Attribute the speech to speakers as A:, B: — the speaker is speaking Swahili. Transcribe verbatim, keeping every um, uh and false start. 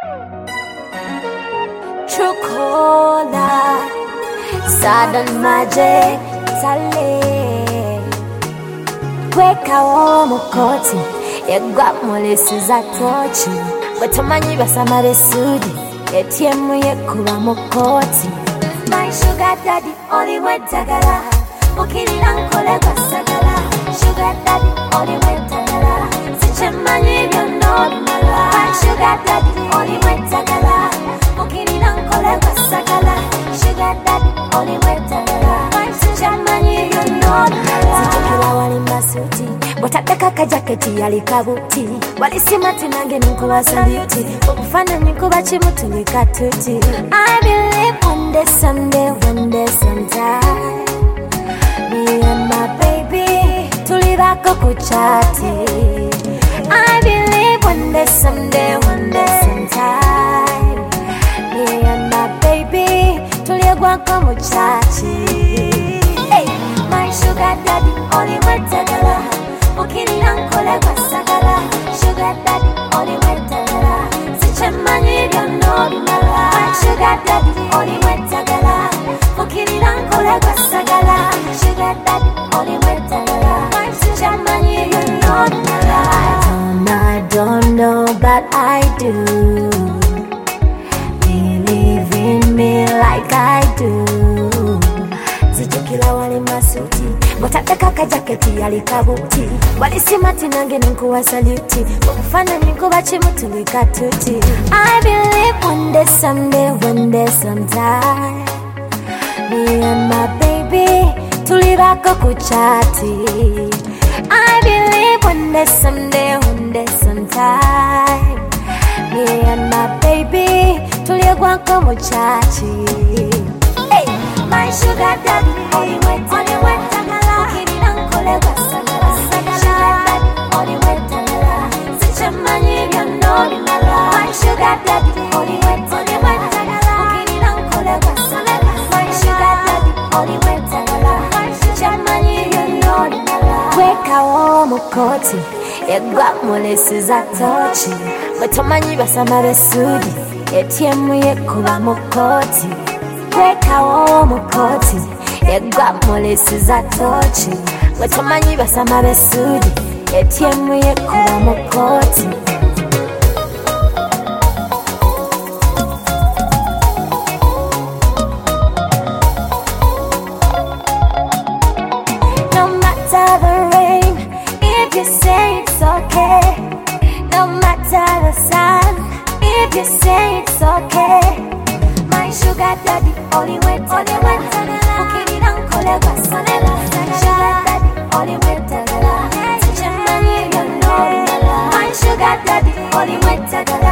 A: True caller, sudden magic, sale. Kweka omukoti, yegwa molesi za tochi. Batamanyi basamare sudi, etiemu yekuba mukoti. My sugar daddy, only way tagala. Mukiri nankole kwa sagala. Sugar daddy, only way tagala. Sichamanyi byono mala. My sugar daddy, only way tagala. Mukiri nankole kwa sagala. Sugar daddy, only way tagala. My sichamanyi byono mala. Sichukila wali masuti, botateka kajaketi yali kabuti. Wali simati nange nkuwa saluti. Okufana nkuba chimutulika tuti. I believe one day, someday, one day, sometime, me and my baby tulibako kuchati. I believe one day, someday, one day, sometime, me and my baby tuliegwako muchachi. Hey, my sugar daddy, only way tagala. Mukiri nankole kwa sagala. Sugar daddy, only way tagala. Sichamanyi byono bimala. My sugar daddy, only way tagala. Mukiri nankole kwa sagala. Sugar daddy, only way tagala. My sichamanyi byono bimala. I don't, I don't know, but I do. Believe in me like I do. Zijukila wali masuti, botateka kajaketi yali kabuti. Wali simati nange nkuwa saluti. Okufana nkuba chimutulika tuti. I believe one day, someday, one day, sometime, me and my baby tulibako kuchati. I believe one day, someday, one day, sometime, me and my baby tuliegwako muchachi. Hey, my sugar daddy, only way, only way tagala. Mukiri nankole kwa sagala. Sugar daddy, only way tagala. Sichamanyi byono bimala. My sugar daddy, only way, only way tagala. Mukiri nankole kwa sagala. My sugar daddy, only way tagala. Sichamanyi byono bimala. Kweka omukoti, yegwa molesi za tochi. Batamanyi basamare sudi, etiemu yekuba mukoti. Kweka omukoti, yegwa molesi za tochi. Batamanyi basamare sudi, etiemu yekuba mukoti. No matter the rain, if you say it's okay. No matter the sun, if you say it's okay. My sugar daddy, only way, only way tagala. Mukiri nankole kwa sagala. Sugar daddy, only way tagala. Sichamanyi byono bimala. My sugar daddy, only way tagala.